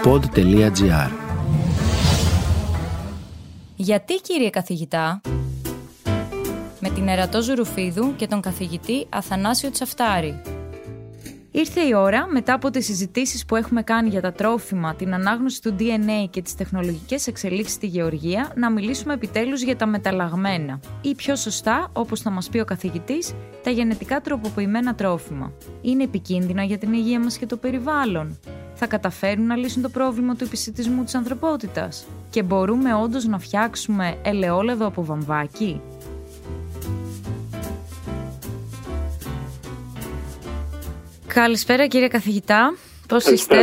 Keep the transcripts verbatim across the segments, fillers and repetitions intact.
pod τελεία gr. Γιατί, κύριε καθηγητά? Με την Ερατό Ζουρουφίδου και τον καθηγητή Αθανάσιο Τσαφτάρη. Ήρθε η ώρα, μετά από τις συζητήσεις που έχουμε κάνει για τα τρόφιμα, την ανάγνωση του ντι εν έι και τις τεχνολογικές εξελίξεις στη γεωργία, να μιλήσουμε επιτέλους για τα μεταλλαγμένα. Ή πιο σωστά, όπως θα μας πει ο καθηγητής, τα γενετικά τροποποιημένα τρόφιμα. Είναι επικίνδυνα για την υγεία μας και το περιβάλλον? Θα καταφέρουν να λύσουν το πρόβλημα του επισιτισμού της ανθρωπότητας? Και μπορούμε όντως να φτιάξουμε ελαιόλαδο από βαμβάκι? Καλησπέρα, κύριε καθηγητά. Πώς είστε?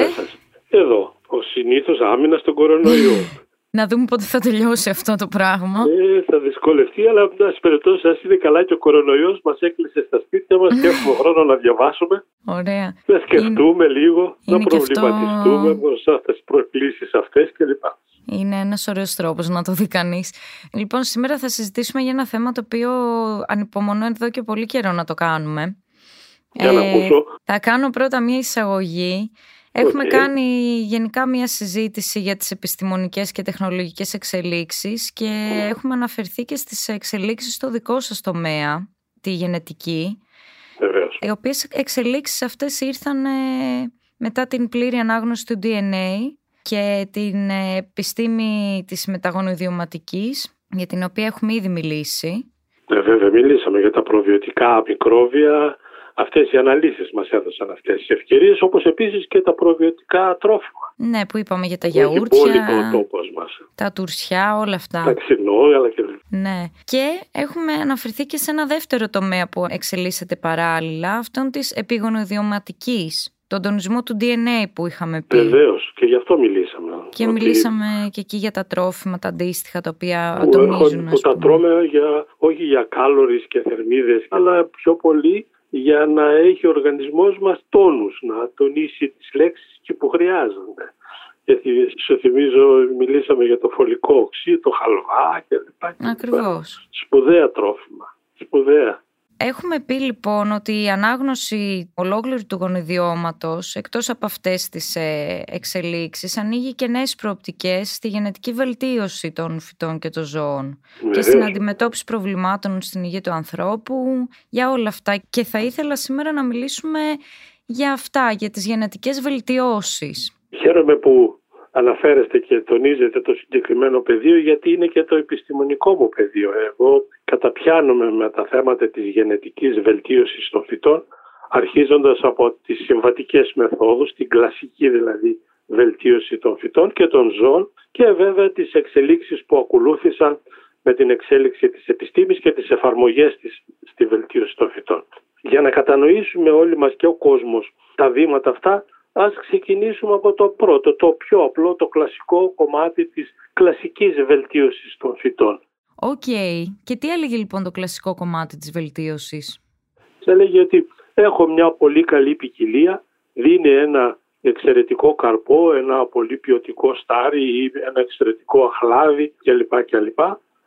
Εδώ, ο συνήθως άμυνα στον κορονοϊό. Να δούμε πότε θα τελειώσει αυτό το πράγμα. Ε, θα δυσκολευτεί, αλλά εν πάση περιπτώσει, ας είναι καλά και ο κορονοϊός μας έκλεισε στα σπίτια μας και έχουμε χρόνο να διαβάσουμε. Ωραία. Να σκεφτούμε είναι... λίγο, είναι να προβληματιστούμε αυτό... μπροστά στις προκλήσεις αυτές κλπ. Είναι ένας ωραίος τρόπος να το δει κανείς. Λοιπόν, σήμερα θα συζητήσουμε για ένα θέμα το οποίο ανυπομονώ εδώ και πολύ καιρό να το κάνουμε. Για να ε, θα κάνω πρώτα μια εισαγωγή. Έχουμε okay. κάνει γενικά μια συζήτηση για τις επιστημονικές και τεχνολογικές εξελίξεις και mm. έχουμε αναφερθεί και στις εξελίξεις στο δικό σας τομέα, τη γενετική. Βεβαίως. Οι οποίες εξελίξεις αυτές ήρθαν ε, μετά την πλήρη ανάγνωση του ντι εν έι και την ε, επιστήμη της μεταγονιδιωματικής, για την οποία έχουμε ήδη μιλήσει. Ε, βέβαια, μιλήσαμε για τα προβιωτικά μικρόβια. Αυτές οι αναλύσεις μας έδωσαν αυτές τις ευκαιρίες, όπως επίσης και τα προβιωτικά τρόφιμα. Ναι, που είπαμε για τα γιαούρτια, μας. τα τουρσιά, όλα αυτά. Τα ξινόγαλα και... Ναι, και έχουμε αναφερθεί και σε ένα δεύτερο τομέα που εξελίσσεται παράλληλα, αυτόν της επιγονιδιωματικής, τον τονισμό του ντι εν έι που είχαμε πει. Βεβαίως, και γι' αυτό μιλήσαμε. Και ότι... μιλήσαμε και εκεί για τα τρόφιμα, τα αντίστοιχα, τα οποία που τονίζουν. Που τα τρώμε για, όχι για κάλορις και θερμίδες, αλλά πιο πολύ για να έχει ο οργανισμός μας τόνους, να τονίσει τις λέξεις και που χρειάζονται. Γιατί σου θυμίζω, μιλήσαμε για το φωλικό οξύ, το χαλβά κλπ. Ακριβώς. Σπουδαία τρόφιμα. Σπουδαία. Έχουμε πει λοιπόν ότι η ανάγνωση ολόκληρου του γονιδιώματος, εκτός από αυτές τις εξελίξεις, ανοίγει και νέες προοπτικές στη γενετική βελτίωση των φυτών και των ζώων ναι, και στην αντιμετώπιση προβλημάτων στην υγεία του ανθρώπου, για όλα αυτά. Και θα ήθελα σήμερα να μιλήσουμε για αυτά, για τις γενετικές βελτιώσεις. Χαίρομαι που αναφέρεστε και τονίζετε το συγκεκριμένο πεδίο, γιατί είναι και το επιστημονικό μου πεδίο. Εγώ καταπιάνομαι με τα θέματα της γενετικής βελτίωσης των φυτών, αρχίζοντας από τις συμβατικές μεθόδους, την κλασική δηλαδή βελτίωση των φυτών και των ζώων, και βέβαια τις εξελίξεις που ακολούθησαν με την εξέλιξη της επιστήμης και τις εφαρμογές της στη βελτίωση των φυτών. Για να κατανοήσουμε όλοι μας και ο κόσμος τα βήματα αυτά, ας ξεκινήσουμε από το πρώτο, το πιο απλό, το κλασικό κομμάτι της κλασικής βελτίωσης των φυτών. Οκ. Okay. Και τι έλεγε λοιπόν το κλασικό κομμάτι της βελτίωσης? Έλεγε ότι έχω μια πολύ καλή ποικιλία, δίνει ένα εξαιρετικό καρπό, ένα πολύ ποιοτικό στάρι ή ένα εξαιρετικό αχλάδι κλπ. κλπ.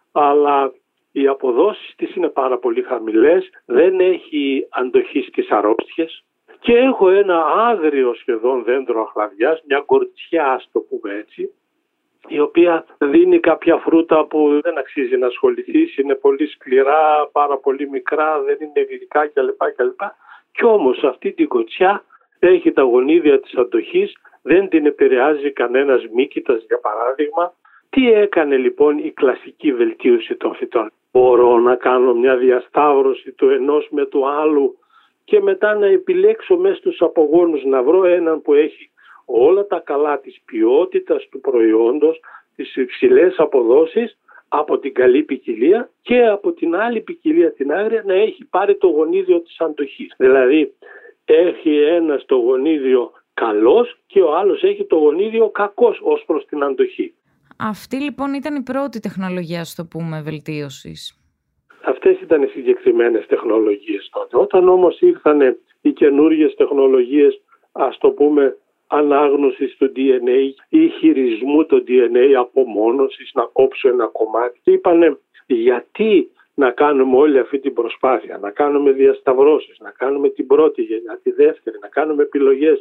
Αλλά οι αποδόσεις της είναι πάρα πολύ χαμηλές, δεν έχει αντοχή στις αρρώστιες. Και έχω ένα άγριο σχεδόν δέντρο αχλαδιάς, μια κορτσιά, ας το πούμε έτσι, η οποία δίνει κάποια φρούτα που δεν αξίζει να ασχοληθείς, είναι πολύ σκληρά, πάρα πολύ μικρά, δεν είναι γλυκά κλπ. κλπ. Κι όμως αυτή την κορτσιά έχει τα γονίδια της αντοχής, δεν την επηρεάζει κανένας μύκητας για παράδειγμα. Τι έκανε λοιπόν η κλασική βελτίωση των φυτών? Μπορώ να κάνω μια διασταύρωση του ενός με του άλλου και μετά να επιλέξω μέσα στους απογόνους να βρω έναν που έχει όλα τα καλά της ποιότητας του προϊόντος, τις υψηλές αποδόσεις από την καλή ποικιλία, και από την άλλη ποικιλία την άγρια να έχει πάρει το γονίδιο της αντοχής. Δηλαδή έχει ένας το γονίδιο καλός και ο άλλος έχει το γονίδιο κακός ως προς την αντοχή. Αυτή λοιπόν ήταν η πρώτη τεχνολογία, στο πούμε, βελτίωσης. Αυτές ήταν οι συγκεκριμένες τεχνολογίες τότε. Όταν όμως ήρθαν οι καινούργιες τεχνολογίες, ας το πούμε, ανάγνωσης του ντι εν έι ή χειρισμού του ντι εν έι, απομόνωσης, να κόψω ένα κομμάτι, είπανε γιατί να κάνουμε όλη αυτή την προσπάθεια, να κάνουμε διασταυρώσεις, να κάνουμε την πρώτη γενιά, τη δεύτερη, να κάνουμε επιλογές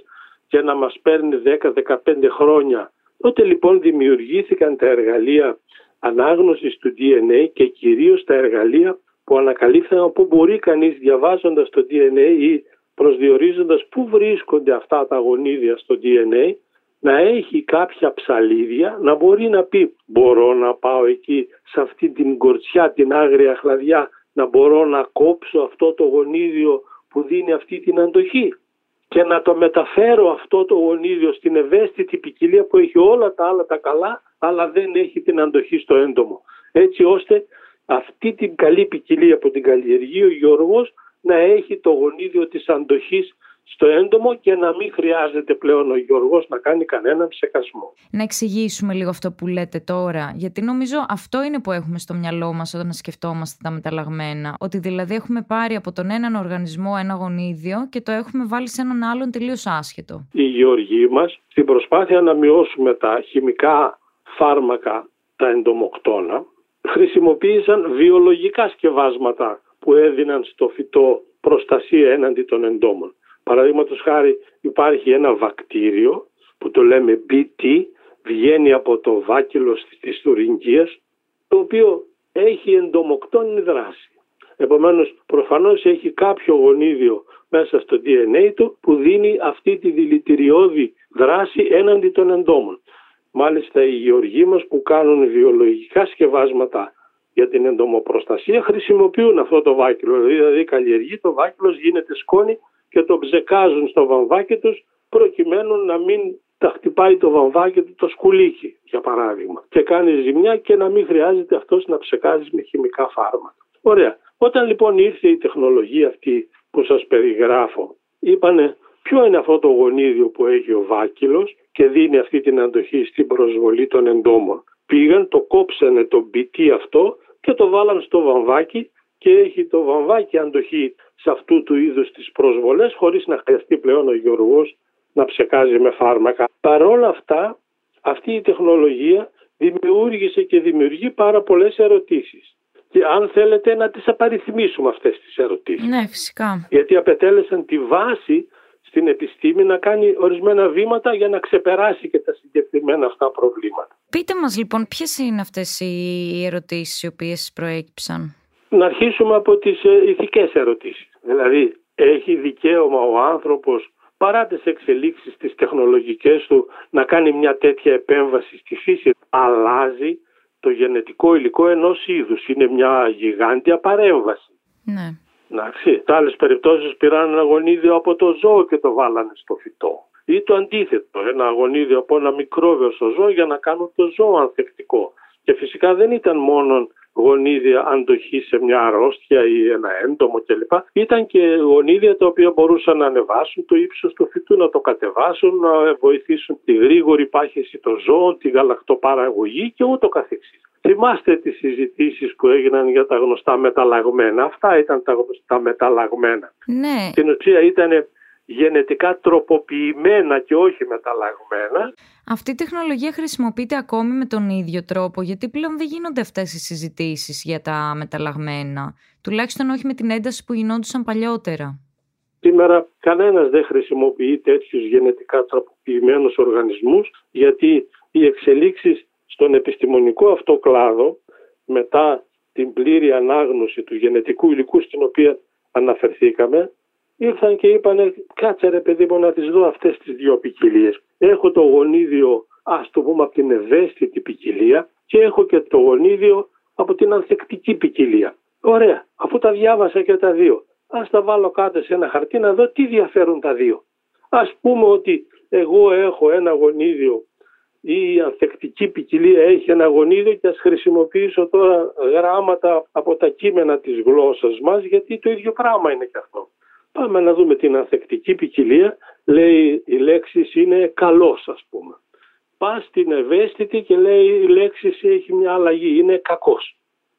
και να μας παίρνει δέκα με δεκαπέντε χρόνια. Τότε λοιπόν δημιουργήθηκαν τα εργαλεία ανάγνωσης του ντι εν έι και κυρίως τα εργαλεία που ανακαλύφθηκαν που μπορεί κανείς διαβάζοντας το ντι εν έι ή προσδιορίζοντας πού βρίσκονται αυτά τα γονίδια στο ντι εν έι, να έχει κάποια ψαλίδια, να μπορεί να πει μπορώ να πάω εκεί σε αυτή την κορτσιά, την άγρια χλαδιά, να μπορώ να κόψω αυτό το γονίδιο που δίνει αυτή την αντοχή και να το μεταφέρω αυτό το γονίδιο στην ευαίσθητη ποικιλία που έχει όλα τα άλλα τα καλά, αλλά δεν έχει την αντοχή στο έντομο. Έτσι ώστε αυτή την καλή ποικιλία που την καλλιεργεί ο γεωργός να έχει το γονίδιο της αντοχής στο έντομο και να μην χρειάζεται πλέον ο γεωργός να κάνει κανέναν ψεκασμό. Να εξηγήσουμε λίγο αυτό που λέτε τώρα, γιατί νομίζω αυτό είναι που έχουμε στο μυαλό μας όταν σκεφτόμαστε τα μεταλλαγμένα. Ότι δηλαδή έχουμε πάρει από τον έναν οργανισμό ένα γονίδιο και το έχουμε βάλει σε έναν άλλον τελείως άσχετο. Οι γεωργοί μας, στην προσπάθεια να μειώσουμε τα χημικά φάρμακα, τα εντομοκτώνα, χρησιμοποίησαν βιολογικά σκευάσματα που έδιναν στο φυτό προστασία έναντι των εντόμων. Παραδείγματος χάρη υπάρχει ένα βακτήριο που το λέμε μπι τι, βγαίνει από το βάκυλο της θουρυγγίας, το οποίο έχει εντομοκτώνη δράση. Επομένως προφανώς έχει κάποιο γονίδιο μέσα στο ντι εν έι του που δίνει αυτή τη δηλητηριώδη δράση έναντι των εντόμων. Μάλιστα οι γεωργοί μας που κάνουν βιολογικά σκευάσματα για την εντομοπροστασία χρησιμοποιούν αυτό το βάκυλο. Δηλαδή καλλιεργεί το βάκυλος, γίνεται σκόνη και το ψεκάζουν στο βαμβάκι τους προκειμένου να μην τα χτυπάει το βαμβάκι του το σκουλίκι, για παράδειγμα, και κάνει ζημιά και να μην χρειάζεται αυτός να ψεκάζει με χημικά φάρμακα. Ωραία. Όταν λοιπόν ήρθε η τεχνολογία αυτή που σας περιγράφω, είπανε ποιο είναι αυτό το γονίδιο που έχει ο βάκυλος και δίνει αυτή την αντοχή στην προσβολή των εντόμων. Πήγαν, το κόψανε το μπι τι αυτό και το βάλαν στο βαμβάκι και έχει το βαμβάκι αντοχή σε αυτού του είδους τις προσβολές χωρίς να χρειαστεί πλέον ο γεωργός να ψεκάζει με φάρμακα. Παρ' όλα αυτά, αυτή η τεχνολογία δημιούργησε και δημιουργεί πάρα πολλές ερωτήσεις. Και αν θέλετε να τις απαριθμίσουμε αυτές τις ερωτήσεις. Ναι, φυσικά. Γιατί απετέλεσαν τη βάση στην επιστήμη να κάνει ορισμένα βήματα για να ξεπεράσει και τα συγκεκριμένα αυτά προβλήματα. Πείτε μας λοιπόν ποιες είναι αυτές οι ερωτήσεις οι οποίες προέκυψαν. Να αρχίσουμε από τις ηθικές ερωτήσεις. Δηλαδή, έχει δικαίωμα ο άνθρωπος παρά τις εξελίξεις τις τεχνολογικές του να κάνει μια τέτοια επέμβαση στη φύση? Αλλάζει το γενετικό υλικό ενός είδους. Είναι μια γιγάντια παρέμβαση. Ναι. Εντάξει. Σε άλλες περιπτώσεις πήραν ένα γονίδιο από το ζώο και το βάλανε στο φυτό. Ή το αντίθετο, ένα γονίδιο από ένα μικρόβιο στο ζώο για να κάνουν το ζώο ανθεκτικό. Και φυσικά δεν ήταν μόνο γονίδια αντοχή σε μια αρρώστια ή ένα έντομο κλπ. Ήταν και γονίδια τα οποία μπορούσαν να ανεβάσουν το ύψος του φυτού, να το κατεβάσουν, να βοηθήσουν τη γρήγορη πάχυση των ζώων, τη γαλακτοπαραγωγή και ούτω καθεξής. Θυμάστε τις συζητήσεις που έγιναν για τα γνωστά μεταλλαγμένα. Αυτά ήταν τα γνωστά μεταλλαγμένα. Ναι. Στην ουσία ήταν γενετικά τροποποιημένα και όχι μεταλλαγμένα. Αυτή η τεχνολογία χρησιμοποιείται ακόμη με τον ίδιο τρόπο, γιατί πλέον δεν γίνονται αυτές οι συζητήσεις για τα μεταλλαγμένα. Τουλάχιστον όχι με την ένταση που γινόντουσαν παλιότερα. Σήμερα κανένας δεν χρησιμοποιεί τέτοιους γενετικά τροποποιημένους οργανισμούς, γιατί οι εξελίξεις στον επιστημονικό αυτό κλάδο, μετά την πλήρη ανάγνωση του γενετικού υλικού στην οποία αναφερθήκαμε, ήρθαν και είπανε κάτσε ρε παιδί μου να τις δω αυτές τις δύο ποικιλίες. Έχω το γονίδιο, ας το πούμε, από την ευαίσθητη ποικιλία και έχω και το γονίδιο από την ανθεκτική ποικιλία. Ωραία, αφού τα διάβασα και τα δύο, ας τα βάλω κάτω σε ένα χαρτί να δω τι διαφέρουν τα δύο. Ας πούμε ότι εγώ έχω ένα γονίδιο ή η ανθεκτική ποικιλία έχει ένα γονίδιο και ας χρησιμοποιήσω τώρα γράμματα από τα κείμενα της γλώσσας μας, γιατί το ίδιο πράγμα είναι και αυτό. Πάμε να δούμε την ανθεκτική ποικιλία, λέει η λέξη είναι καλός, ας πούμε. Πας στην ευαίσθητη και λέει η λέξη έχει μια αλλαγή, είναι κακός.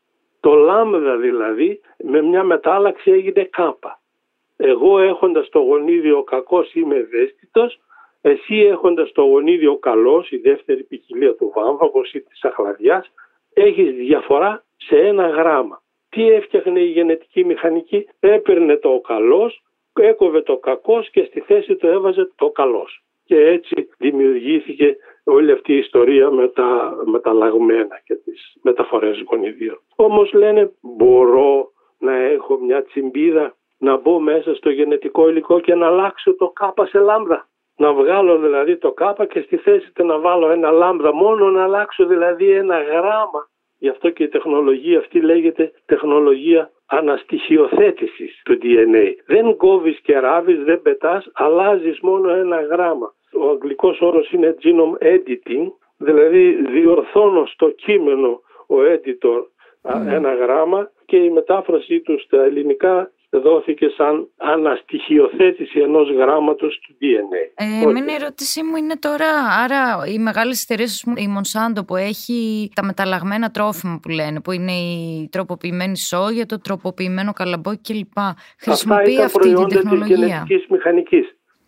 Το λάμδα δηλαδή με μια μετάλλαξη έγινε κάπα. Εγώ έχοντας το γονίδιο κακός είμαι ευαίσθητος, εσύ έχοντας το γονίδιο καλός, η δεύτερη ποικιλία του βάμβακος ή της αχλαδιάς, έχεις διαφορά σε ένα γράμμα. Τι έφτιαχνε η γενετική μηχανική? Έπαιρνε το καλός, έκοβε το κακός και στη θέση του έβαζε το καλός. Και έτσι δημιουργήθηκε όλη αυτή η ιστορία με τα μεταλλαγμένα και τις μεταφορές γονιδίων. Όμως λένε, μπορώ να έχω μια τσιμπίδα, να μπω μέσα στο γενετικό υλικό και να αλλάξω το κάπα σε λάμδα. Να βγάλω δηλαδή το κάπα και στη θέση του να βάλω ένα λάμδα, μόνο να αλλάξω δηλαδή ένα γράμμα. Γι' αυτό και η τεχνολογία αυτή λέγεται τεχνολογία αναστοιχειοθέτησης του ντι εν έι. Δεν κόβεις και ράβεις, δεν πετάς, αλλάζεις μόνο ένα γράμμα. Ο αγγλικός όρος είναι genome editing, δηλαδή διορθώνω στο κείμενο ο editor mm. ένα γράμμα και η μετάφρασή του στα ελληνικά δόθηκε σαν αναστοιχειοθέτηση ενός γράμματος του ντι εν έι. Ε, εμένα η ερώτησή μου είναι τώρα, άρα οι μεγάλες εταιρείες, η Monsanto που έχει τα μεταλλαγμένα τρόφιμα που λένε, που είναι η τροποποιημένη σόγια, το τροποποιημένο καλαμπόκι κλπ. Χρησιμοποιεί αυτή την τεχνολογία. Αυτά ήταν προϊόντα της γενετικής μηχανικής.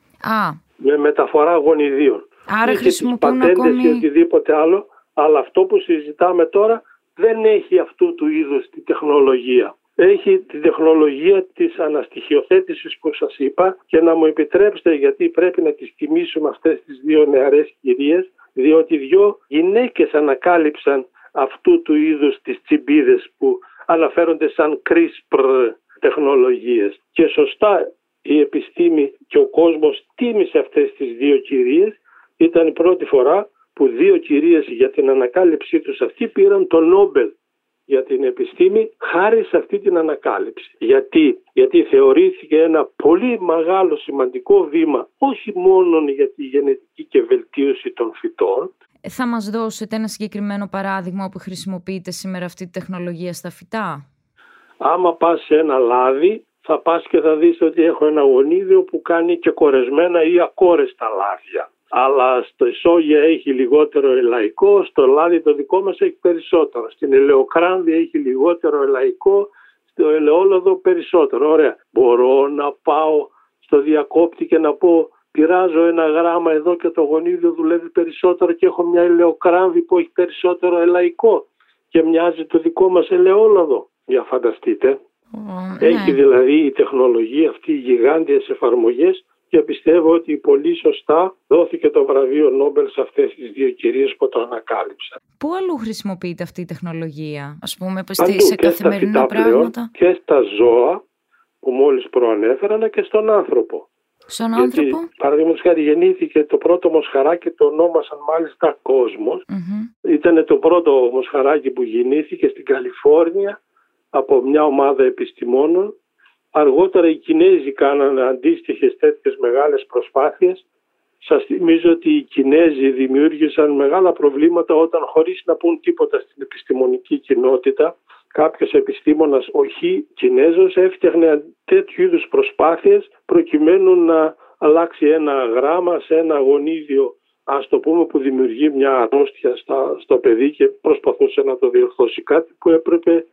Α. Με μεταφορά γονιδίων. Άρα και χρησιμοποιούν τις πατέντες ακόμη... και οτιδήποτε άλλο, αλλά αυτό που συζητάμε τώρα δεν έχει αυτού του είδους τη τεχνολογία. Έχει τη τεχνολογία της αναστοιχειοθέτησης που σας είπα και να μου επιτρέψετε, γιατί πρέπει να τις τιμήσουμε αυτές τις δύο νεαρές κυρίες, διότι δύο γυναίκες ανακάλυψαν αυτού του είδους τις τσιμπίδες που αναφέρονται σαν CRISPR τεχνολογίες. Και σωστά η επιστήμη και ο κόσμος τίμησε αυτές τις δύο κυρίες. Ήταν η πρώτη φορά που δύο κυρίες για την ανακάλυψή τους αυτή πήραν το Νόμπελ για την επιστήμη χάρη σε αυτή την ανακάλυψη. Γιατί, Γιατί θεωρήθηκε ένα πολύ μεγάλο σημαντικό βήμα, όχι μόνο για τη γενετική και βελτίωση των φυτών. Θα μας δώσετε ένα συγκεκριμένο παράδειγμα που χρησιμοποιείται σήμερα αυτή τη τεχνολογία στα φυτά? Άμα πας σε ένα λάδι, θα πας και θα δεις ότι έχω ένα γονίδιο που κάνει και κορεσμένα ή ακόρεστα λάδια. Αλλά στο σόγια έχει λιγότερο ελαϊκό, στο λάδι το δικό μας έχει περισσότερο. Στην ελαιοκράνδη έχει λιγότερο ελαϊκό, στο ελαιόλαδο περισσότερο. Ωραία. Μπορώ να πάω στο διακόπτη και να πω πειράζω ένα γράμμα εδώ και το γονίδιο δουλεύει περισσότερο και έχω μια ελαιοκράνδη που έχει περισσότερο ελαϊκό και μοιάζει το δικό μας ελαιόλαδο. Για φανταστείτε. Mm, έχει ναι. δηλαδή η τεχνολογία αυτή γιγάντιες εφαρμογές. Και πιστεύω ότι πολύ σωστά δόθηκε το βραβείο Νόμπελ σε αυτές τις δύο κυρίες που το ανακάλυψαν. Πού αλλού χρησιμοποιείται αυτή η τεχνολογία, ας πούμε, σε καθημερινά πράγματα? Και στα ζώα που μόλις προανέφερα και στον άνθρωπο. Στον Γιατί, άνθρωπο? παραδείγματος χάρη, γεννήθηκε το πρώτο μοσχαράκι, το ονόμασαν μάλιστα Κόσμος. Mm-hmm. Ήταν το πρώτο μοσχαράκι που γεννήθηκε στην Καλιφόρνια από μια ομάδα επιστημόνων. Αργότερα οι Κινέζοι κάνανε αντίστοιχες τέτοιες μεγάλες προσπάθειες. Σας θυμίζω ότι οι Κινέζοι δημιούργησαν μεγάλα προβλήματα όταν, χωρίς να πούν τίποτα στην επιστημονική κοινότητα, κάποιος επιστήμονας, όχι Κινέζος, έφτιαχνε τέτοιου είδους προσπάθειες προκειμένου να αλλάξει ένα γράμμα σε ένα γονίδιο, ας το πούμε, που δημιουργεί μια αρρώστια στο παιδί και προσπαθούσε να το διορθώσει, κάτι που έπρεπε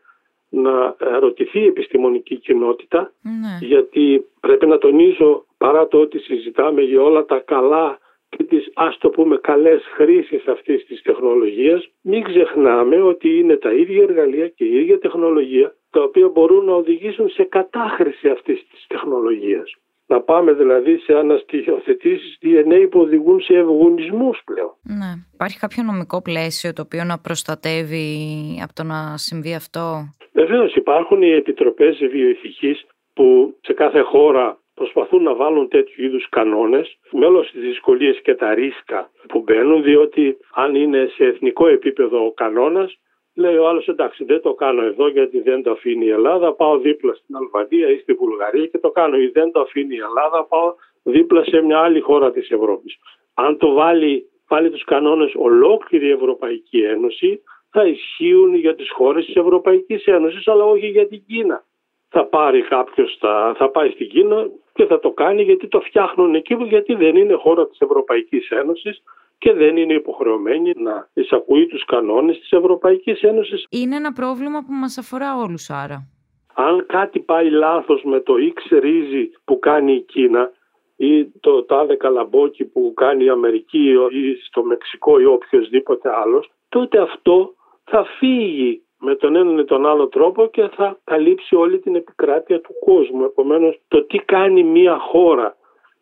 να ρωτηθεί η επιστημονική κοινότητα, ναι. Γιατί πρέπει να τονίσω, παρά το ότι συζητάμε για όλα τα καλά και τις, ας το πούμε, καλές χρήσεις αυτής της τεχνολογίας, μην ξεχνάμε ότι είναι τα ίδια εργαλεία και η ίδια τεχνολογία τα οποία μπορούν να οδηγήσουν σε κατάχρηση αυτής της τεχνολογίας. Να πάμε δηλαδή σε αναστοιχειοθετήσεις ντι εν έι που οδηγούν σε ευγονισμούς πλέον. Ναι. Υπάρχει κάποιο νομικό πλαίσιο το οποίο να προστατεύει από το να συμβεί αυτό? Βεβαίως υπάρχουν οι επιτροπές βιοειθικής που σε κάθε χώρα προσπαθούν να βάλουν τέτοιου είδους κανόνες, μέλος στις δυσκολίες και τα ρίσκα που μπαίνουν, διότι αν είναι σε εθνικό επίπεδο ο κανόνας, λέει ο άλλος εντάξει δεν το κάνω εδώ γιατί δεν το αφήνει η Ελλάδα, πάω δίπλα στην Αλβανία ή στη Βουλγαρία και το κάνω, ή δεν το αφήνει η Ελλάδα, πάω δίπλα σε μια άλλη χώρα της Ευρώπης. Αν το βάλει πάλι τους κανόνες ολόκληρη η Ευρωπαϊκή Ένωση, θα ισχύουν για τις χώρες της Ευρωπαϊκής Ένωσης, αλλά όχι για την Κίνα. Θα πάρει κάποιος, θα, θα πάει στην Κίνα και θα το κάνει γιατί το φτιάχνουν εκεί, γιατί δεν είναι χώρα της Ευρωπαϊκής Ένωσης και δεν είναι υποχρεωμένη να εισακούει τους κανόνες της Ευρωπαϊκής Ένωσης. Είναι ένα πρόβλημα που μας αφορά όλους άρα. Αν κάτι πάει λάθος με το X ρύζι που κάνει η Κίνα ή το τάδε καλαμπόκι που κάνει η Αμερική ή στο Μεξικό ή οποιοδήποτε άλλος, τότε αυτό θα φύγει με τον έναν ή τον άλλο τρόπο και θα καλύψει όλη την επικράτεια του κόσμου. Επομένως, το τι κάνει μία χώρα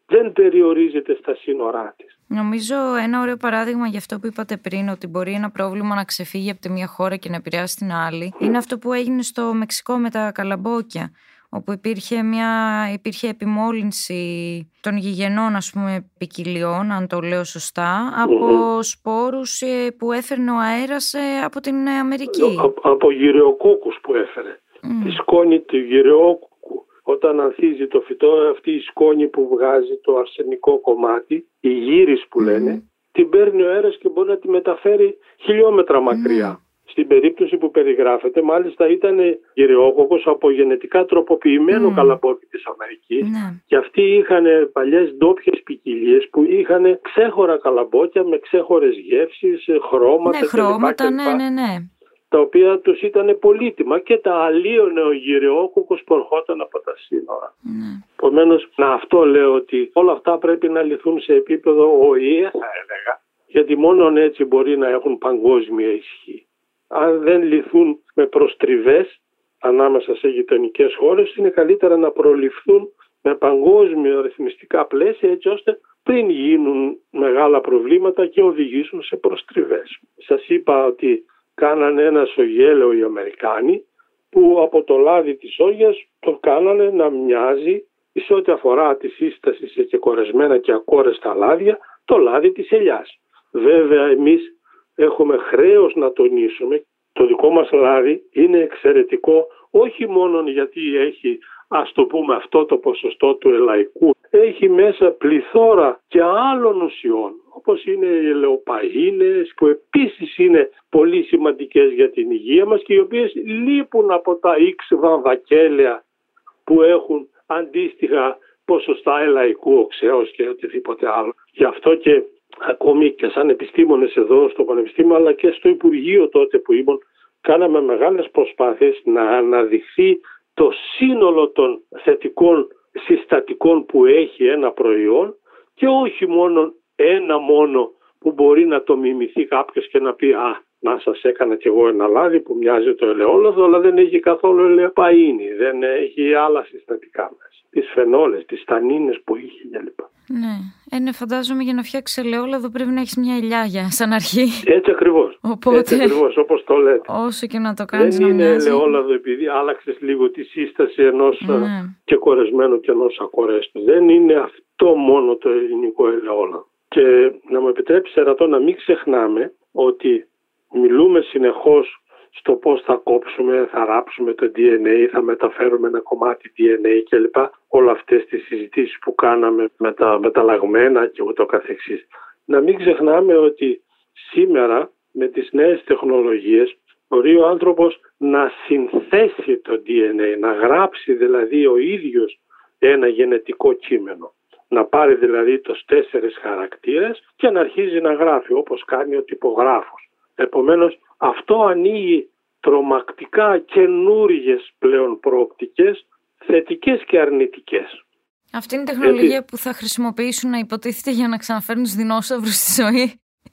δεν περιορίζεται στα σύνορά της. Νομίζω ένα ωραίο παράδειγμα για αυτό που είπατε πριν, ότι μπορεί ένα πρόβλημα να ξεφύγει από τη μία χώρα και να επηρεάσει την άλλη, είναι αυτό που έγινε στο Μεξικό με τα καλαμπόκια, όπου υπήρχε, μια, υπήρχε επιμόλυνση των γηγενών, ας πούμε, ποικιλιών, αν το λέω σωστά, από mm-hmm. σπόρους που έφερνε ο αέρας από την Αμερική. Από, από γυρεοκόκκους που έφερε. Mm. Τη σκόνη του γυρεόκοκκου. Όταν ανθίζει το φυτό, αυτή η σκόνη που βγάζει το αρσενικό κομμάτι, η γύρις που λένε, mm. την παίρνει ο αέρας και μπορεί να τη μεταφέρει χιλιόμετρα μακριά. Mm. Στην περίπτωση που περιγράφεται, μάλιστα ήταν γυρεόκοκκος από γενετικά τροποποιημένο mm. καλαμπόκι της Αμερικής mm. και αυτοί είχαν παλιές ντόπιες ποικιλίες που είχαν ξέχωρα καλαμπόκια με ξέχωρες γεύσεις, χρώματα, ναι, χρώματα, ναι, ναι, ναι. τα οποία τους ήταν πολύτιμα και τα αλλίωνε ο γυρεόκοκκος που ερχόταν από τα σύνορα. Mm. Επομένως, να αυτό λέω ότι όλα αυτά πρέπει να λυθούν σε επίπεδο Ο Η Ε, θα έλεγα, γιατί μόνο έτσι μπορεί να έχουν παγκόσμια ισχύ. Αν δεν λυθούν με προστριβές ανάμεσα σε γειτονικές χώρες, είναι καλύτερα να προληφθούν με παγκόσμια ρυθμιστικά πλαίσια, έτσι ώστε πριν γίνουν μεγάλα προβλήματα και οδηγήσουν σε προστριβές. Σας είπα ότι κάνανε ένα σογέλαιο οι Αμερικάνοι, που από το λάδι της σόγιας το κάνανε να μοιάζει, σε ό,τι αφορά τη σύσταση σε κεκορεσμένα και ακόρεστα λάδια, το λάδι της ελιάς. Βέβαια εμείς έχουμε χρέος να τονίσουμε, το δικό μας λάδι είναι εξαιρετικό, όχι μόνο γιατί έχει, ας το πούμε, αυτό το ποσοστό του ελαϊκού, έχει μέσα πληθώρα και άλλων ουσιών, όπως είναι οι ελαιοπαΐνες, που επίσης είναι πολύ σημαντικές για την υγεία μας και οι οποίες λείπουν από τα X βαμβακέλαια που έχουν αντίστοιχα ποσοστά ελαϊκού, οξέως και οτιδήποτε άλλο. Γι' αυτό και ακόμη και σαν επιστήμονες εδώ στο Πανεπιστήμιο, αλλά και στο Υπουργείο τότε που ήμουν, κάναμε μεγάλες προσπάθειες να αναδειχθεί το σύνολο των θετικών συστατικών που έχει ένα προϊόν και όχι μόνο ένα μόνο που μπορεί να το μιμηθεί κάποιος και να πει «Α, να σας έκανα κι εγώ ένα λάδι που μοιάζει το ελαιόλαδο, αλλά δεν έχει καθόλου ελαιοπαΐνη, δεν έχει άλλα συστατικά μέσα. Τις φενόλες, τις τανίνες που είχε κλπ». Ναι, ε, ναι, φαντάζομαι για να φτιάξεις ελαιόλαδο πρέπει να έχεις μια ελιάγια σαν αρχή. Έτσι ακριβώς. Οπότε, έτσι ακριβώς, όπως το λέτε. Όσο και να το κάνεις δεν να είναι μοιάζει. ελαιόλαδο επειδή άλλαξες λίγο τη σύσταση ενός ναι. και κορεσμένου και ενός ακορέστου. Δεν είναι αυτό μόνο το ελληνικό ελαιόλαδο. Και να μου επιτρέψει, Ερατό, να μην ξεχνάμε ότι μιλούμε συνεχώς στο πώς θα κόψουμε, θα ράψουμε το ντι εν έι, θα μεταφέρουμε ένα κομμάτι ντι εν έι κλπ. Όλα αυτές τις συζητήσεις που κάναμε με τα μεταλλαγμένα και ούτω καθεξής. Να μην ξεχνάμε ότι σήμερα με τις νέες τεχνολογίες μπορεί ο άνθρωπος να συνθέσει το ντι εν έι, να γράψει δηλαδή ο ίδιος ένα γενετικό κείμενο. Να πάρει δηλαδή τους τέσσερις χαρακτήρες και να αρχίζει να γράφει όπως κάνει ο τυπογράφος. Επομένως, αυτό ανοίγει τρομακτικά καινούργιες πλέον προοπτικές, θετικές και αρνητικές. Αυτή είναι η τεχνολογία Έτσι... που θα χρησιμοποιήσουν, να υποτίθεται, για να ξαναφέρουν τους δεινόσαυρους στη ζωή.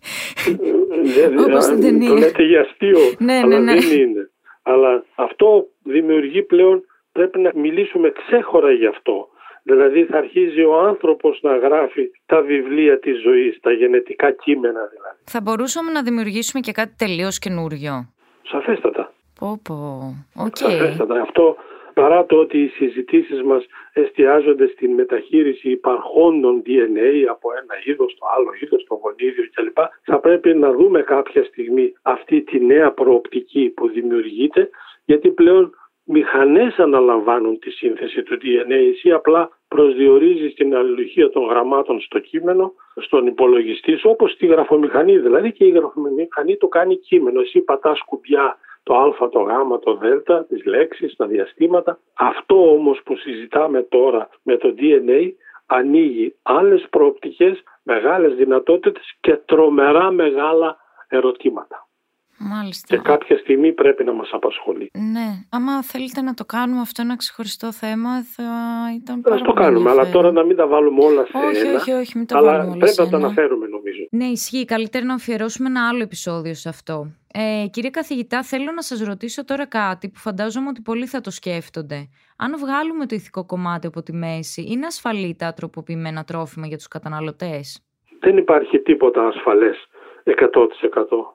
Όπως στην ταινία. Το λέτε για αστείο, ναι, αλλά ναι, ναι. δεν είναι. Αλλά αυτό δημιουργεί πλέον, πρέπει να μιλήσουμε ξέχωρα γι' αυτό. Δηλαδή θα αρχίζει ο άνθρωπος να γράφει τα βιβλία της ζωής, τα γενετικά κείμενα δηλαδή. Θα μπορούσαμε να δημιουργήσουμε και κάτι τελείως καινούριο. Σαφέστατα. Πω πω, οκ. Σαφέστατα. Αυτό, παρά το ότι οι συζητήσεις μας εστιάζονται στην μεταχείριση υπαρχόντων ντι εν έι από ένα είδος στο άλλο είδος, το γονίδιο κλπ. Θα πρέπει να δούμε κάποια στιγμή αυτή τη νέα προοπτική που δημιουργείται, γιατί πλέον μηχανές αναλαμβάνουν τη σύνθεση του ντι εν έι. Εσύ απλά προσδιορίζεις την αλληλουχία των γραμμάτων στο κείμενο, στον υπολογιστή σου, όπως στη γραφομηχανή δηλαδή, και η γραφομηχανή το κάνει κείμενο. Εσύ πατάς κουμπιά το α, το γ, το δ, τις λέξεις, τα διαστήματα. Αυτό όμως που συζητάμε τώρα με το ντι εν έι ανοίγει άλλες προοπτικές, μεγάλες δυνατότητες και τρομερά μεγάλα ερωτήματα. Μάλιστα. Και κάποια στιγμή πρέπει να μας απασχολεί. Ναι, άμα θέλετε να το κάνουμε αυτό ένα ξεχωριστό θέμα, θα ήταν πάρα πολύ. Ας το κάνουμε, αλλά τώρα να μην τα βάλουμε όλα σε όχι, ένα. Όχι, όχι, μην τα αλλά βάλουμε όλα πρέπει σε να τα ένα. αναφέρουμε, νομίζω. Ναι, ισχύει. Καλύτερα να αφιερώσουμε ένα άλλο επεισόδιο σε αυτό. Ε, κύριε καθηγητά, θέλω να σας ρωτήσω τώρα κάτι που φαντάζομαι ότι πολλοί θα το σκέφτονται. Αν βγάλουμε το ηθικό κομμάτι από τη μέση, είναι ασφαλή τα τροποποιημένα τρόφιμα για τους καταναλωτές? Δεν υπάρχει τίποτα ασφαλές εκατό τοις εκατό.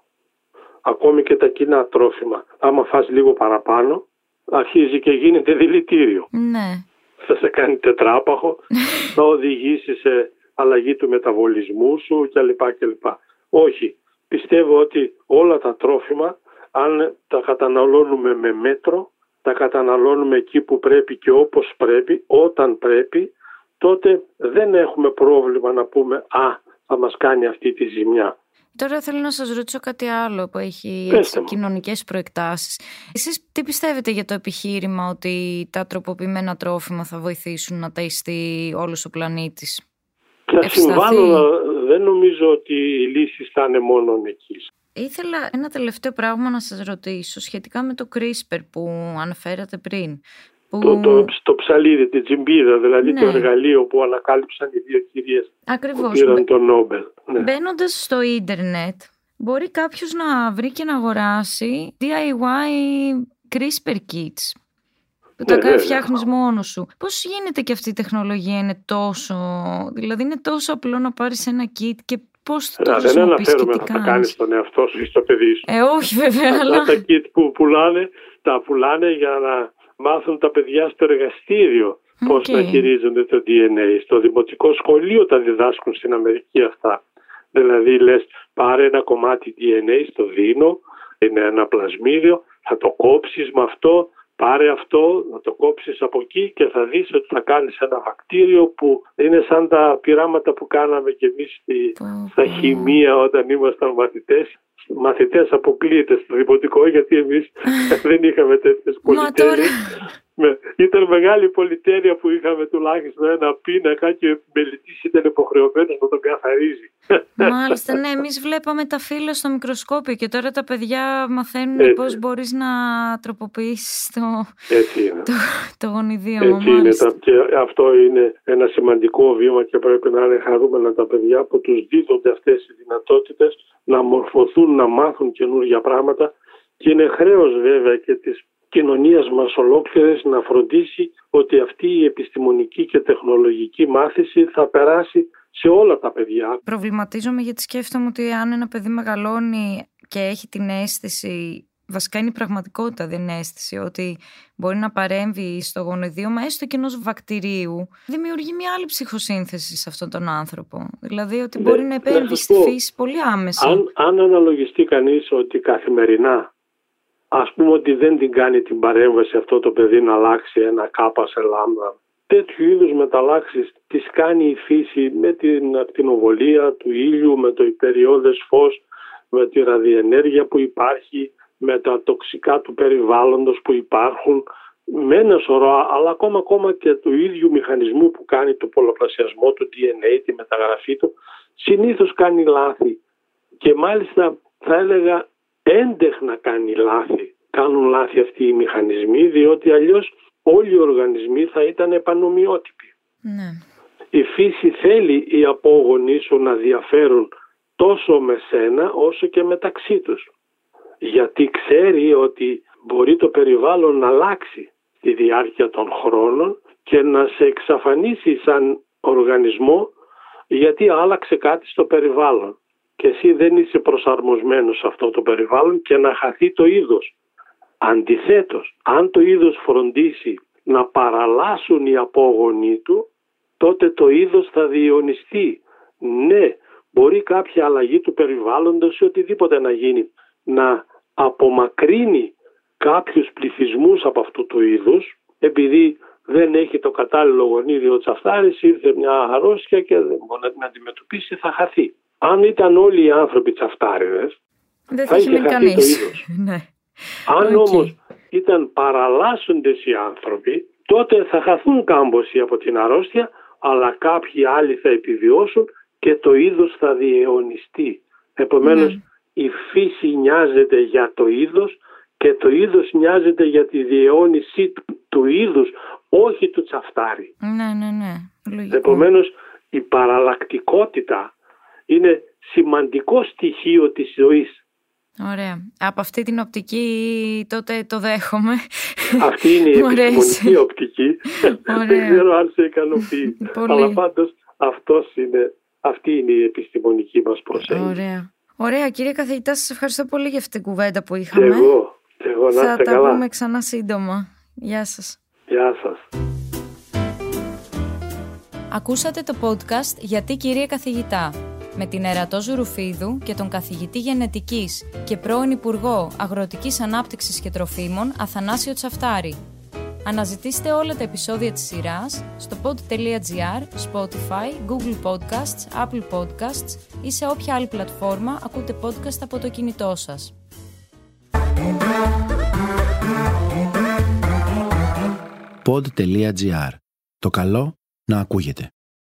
Ακόμη και τα κοινά τρόφιμα. Άμα φας λίγο παραπάνω, αρχίζει και γίνεται δηλητήριο. Ναι. Θα σε κάνει τετράπαχο, θα οδηγήσει σε αλλαγή του μεταβολισμού σου κλπ. κλπ. Όχι. Πιστεύω ότι όλα τα τρόφιμα, αν τα καταναλώνουμε με μέτρο, τα καταναλώνουμε εκεί που πρέπει και όπως πρέπει, όταν πρέπει, τότε δεν έχουμε πρόβλημα να πούμε «Α, θα μας κάνει αυτή τη ζημιά». Τώρα θέλω να σας ρωτήσω κάτι άλλο που έχει κοινωνικές προεκτάσεις. Εσείς τι πιστεύετε για το επιχείρημα ότι τα τροποποιημένα τρόφιμα θα βοηθήσουν να ταϊστεί όλος ο πλανήτης? Θα συμβάλλω, δεν νομίζω ότι οι λύσεις θα είναι μόνο εκεί. Ήθελα ένα τελευταίο πράγμα να σας ρωτήσω σχετικά με το CRISPR που αναφέρατε πριν. Που... Το, το, το ψαλίδι, την τζιμπίδα, δηλαδή ναι. Το εργαλείο που ανακάλυψαν οι δύο κυρίες Ακριβώς. Που πήραν τον Νόμπελ. Ναι. Μπαίνοντας στο ίντερνετ, μπορεί κάποιος να βρει και να αγοράσει ντι άι γουάι CRISPR kits. Που τα ναι, φτιάχνεις ναι. μόνος σου. Πώς γίνεται και αυτή η τεχνολογία είναι τόσο... Δηλαδή είναι τόσο απλό να πάρεις ένα kit και πώς το χρησιμοποιείς και τι κάνεις? Δεν αναφέρομαι να τα κάνεις στον εαυτό σου ή στο παιδί σου. Ε, όχι βέβαια, Αυτά αλλά... τα kit που πουλάνε, τα πουλάνε για να μάθουν τα παιδιά στο εργαστήριο okay. πώς να χειρίζονται το ντι εν έι. Στο δημοτικό σχολείο τα διδάσκουν στην Αμερική αυτά. Δηλαδή λες πάρε ένα κομμάτι ντι εν έι, στο δίνω, είναι ένα πλασμίδιο, θα το κόψεις με αυτό, πάρε αυτό, να το κόψεις από εκεί και θα δεις ότι θα κάνεις ένα βακτήριο που είναι σαν τα πειράματα που κάναμε και εμείς στη, στα χημεία όταν ήμασταν μαθητές. Μαθητές αποκλείεται στο δημοτικό γιατί εμείς δεν είχαμε τέτοιες πολυτέλειες. Ήταν μεγάλη πολυτέλεια που είχαμε τουλάχιστον ένα πίνακα και ο μελετής ήταν υποχρεωμένος να τον καθαρίζει. Μάλιστα, ναι, εμείς βλέπαμε τα φύλλα στο μικροσκόπιο και τώρα τα παιδιά μαθαίνουν Έτσι. πώς μπορείς να τροποποιήσεις το, το, το γονιδίωμα. Έτσι είναι. Τα, και αυτό είναι ένα σημαντικό βήμα και πρέπει να είναι χαρούμενα τα παιδιά που τους δίδονται αυτές οι δυνατότητες να μορφωθούν, να μάθουν καινούργια πράγματα και είναι χρέος βέβαια και της κοινωνίας μας ολόκληρες να φροντίσει ότι αυτή η επιστημονική και τεχνολογική μάθηση θα περάσει σε όλα τα παιδιά. Προβληματίζομαι γιατί σκέφτομαι ότι αν ένα παιδί μεγαλώνει και έχει την αίσθηση, βασικά είναι η πραγματικότητα, δεν είναι αίσθηση, ότι μπορεί να παρέμβει στο γονιδίωμα έστω και ενός βακτηρίου, δημιουργεί μια άλλη ψυχοσύνθεση σε αυτόν τον άνθρωπο. Δηλαδή ότι ναι, μπορεί να επέμβει στη φύση πολύ άμεσα. Αν, αν αναλογιστεί κανείς ότι καθημερινά, ας πούμε ότι δεν την κάνει την παρέμβαση αυτό το παιδί να αλλάξει ένα κάπα σε λάμδα, τέτοιου είδους μεταλλάξεις τις κάνει η φύση με την ακτινοβολία του ήλιου, με το υπεριώδες φως, με τη ραδιενέργεια που υπάρχει, με τα τοξικά του περιβάλλοντος που υπάρχουν, με ένα σωρό, αλλά ακόμα, ακόμα και του ίδιου μηχανισμού που κάνει το πολλαπλασιασμό του ντι εν έι, τη μεταγραφή του, συνήθως κάνει λάθη. Και μάλιστα θα έλεγα έντεχνα κάνει λάθη. Κάνουν λάθη αυτοί οι μηχανισμοί, διότι αλλιώς όλοι οι οργανισμοί θα ήταν επανομοιότυποι. Ναι. Η φύση θέλει οι απόγονοι σου να διαφέρουν τόσο με σένα όσο και μεταξύ τους. Γιατί ξέρει ότι μπορεί το περιβάλλον να αλλάξει στη διάρκεια των χρόνων και να σε εξαφανίσει σαν οργανισμό γιατί άλλαξε κάτι στο περιβάλλον και εσύ δεν είσαι προσαρμοσμένος σε αυτό το περιβάλλον και να χαθεί το είδος. Αντιθέτως, αν το είδος φροντίσει να παραλλάσουν οι απόγονοι του, τότε το είδος θα διαιωνιστεί. Ναι, μπορεί κάποια αλλαγή του περιβάλλοντος ή οτιδήποτε να γίνει, να απομακρύνει κάποιους πληθυσμούς από αυτού του είδους, επειδή δεν έχει το κατάλληλο γονίδιο τσαφτάρης, ήρθε μια αρρώστια και δεν μπορεί να την αντιμετωπίσει, θα χαθεί. Αν ήταν όλοι οι άνθρωποι τσαφτάριδες, δεν θα, θα είχε χαθεί κανείς. Το είδος. Ναι. Αν okay. όμως ήταν παραλλάσσοντες οι άνθρωποι, τότε θα χαθούν κάμποσοι από την αρρώστια, αλλά κάποιοι άλλοι θα επιβιώσουν και το είδος θα διαιωνιστεί. Επομένως, ναι. η φύση νοιάζεται για το είδος και το είδος νοιάζεται για τη διαιώνιση του, του είδους, όχι του τσαφτάρι. Ναι, ναι, ναι. Λογικό. Επομένως, η παραλλακτικότητα, είναι σημαντικό στοιχείο της ζωής. Ωραία. Από αυτή την οπτική τότε το δέχομαι. Αυτή είναι η επιστημονική οπτική. Δεν ξέρω αν σε ικανοποιεί. Αλλά πάντως αυτός είναι, αυτή είναι η επιστημονική μας προσέγγιση. Ωραία. Ωραία, κύριε καθηγητά, σας ευχαριστώ πολύ για αυτή την κουβέντα που είχαμε. Και εγώ. Και εγώ, να Θα είστε τα καλά. πούμε ξανά σύντομα. Γεια σας. Γεια σας. Ακούσατε το podcast «Γιατί κύριε καθηγητά» με την Ερατό Ζουρουφίδου και τον καθηγητή γενετικής και πρώην Υπουργό Αγροτικής Ανάπτυξης και Τροφίμων Αθανάσιο Τσαφτάρη. Αναζητήστε όλα τα επεισόδια της σειράς στο pod.gr, Spotify, Google Podcasts, Apple Podcasts ή σε όποια άλλη πλατφόρμα ακούτε podcast από το κινητό σας. pod.gr. Το καλό να ακούγεται.